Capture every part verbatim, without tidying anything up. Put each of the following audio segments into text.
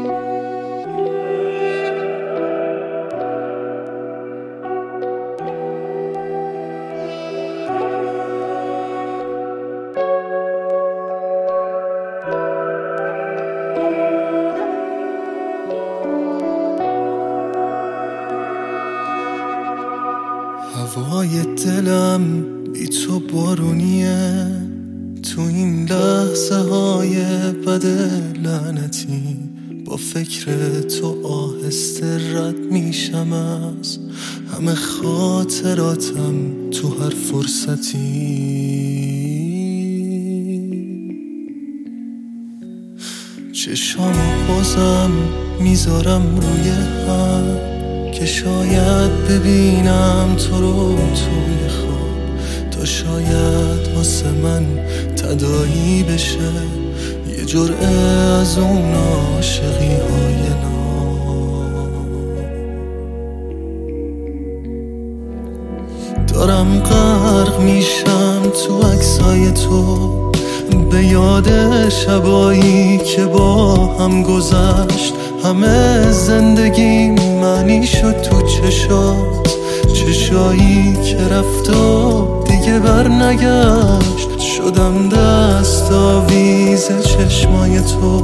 هوای دلم بی تو بارونیه، تو این لحظه های بد لعنتی با فکر تو آهسته رد میشم از همه خاطراتم تو هر فرصتی. چشامو بازم میذارم روی هم که شاید ببینم تو رو توی خواب، تا شاید واسه من تداعی بشه یه جرعه از اون عاشقی های ناب. دارم غرق میشم تو عکسای تو، به یاد شبایی که با هم گذشت. همه زندگی معنی شد تو چشات، چشایی که رفت و دیگه بر نگشت. شدم دست آویز چشمای تو،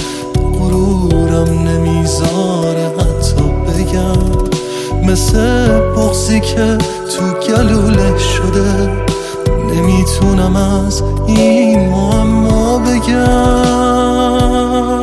غرورم نمیذاره حتی بگم، مثل بغضی که تو گلوله شده نمیتونم از این معما بگم.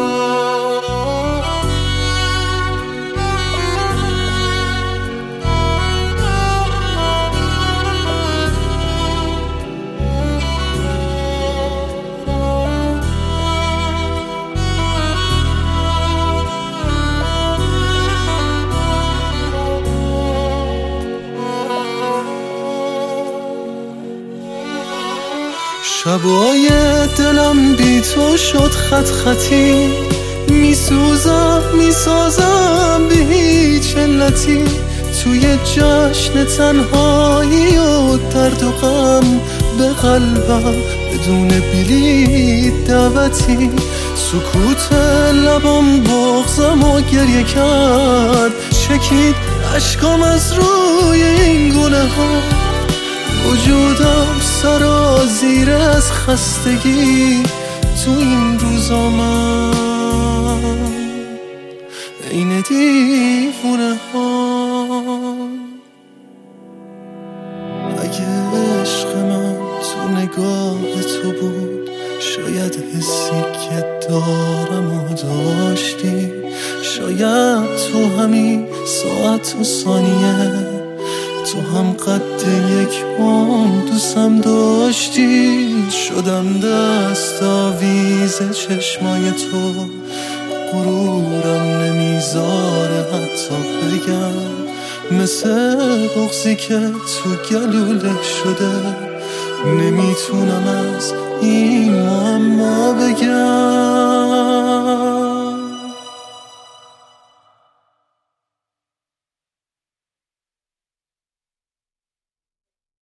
شبای دلم بی تو شد خط خطی، میسوزم میسازم به هیچ علتی، توی جشن تنهایی و درد و غم به قلبم بدون بلیط دعوتی. سکوت لبم بغضم و گریه کرد، چکید اشکام از روی این گونه ها. وجودم سرازیر از خستگی تو این روزا، من عین دیوونه ها. اگه عشق من تو نگاه تو بود، شاید حسی که دارم و داشتی، شاید تو همین ساعت و ثانیه تو هم قد یک عمر دوستم داشتی. شدم دست آویز چشمای تو، غرورم نمیذاره حتی بگم، مثل بغضی که تو گلوله شده نمیتونم از این معما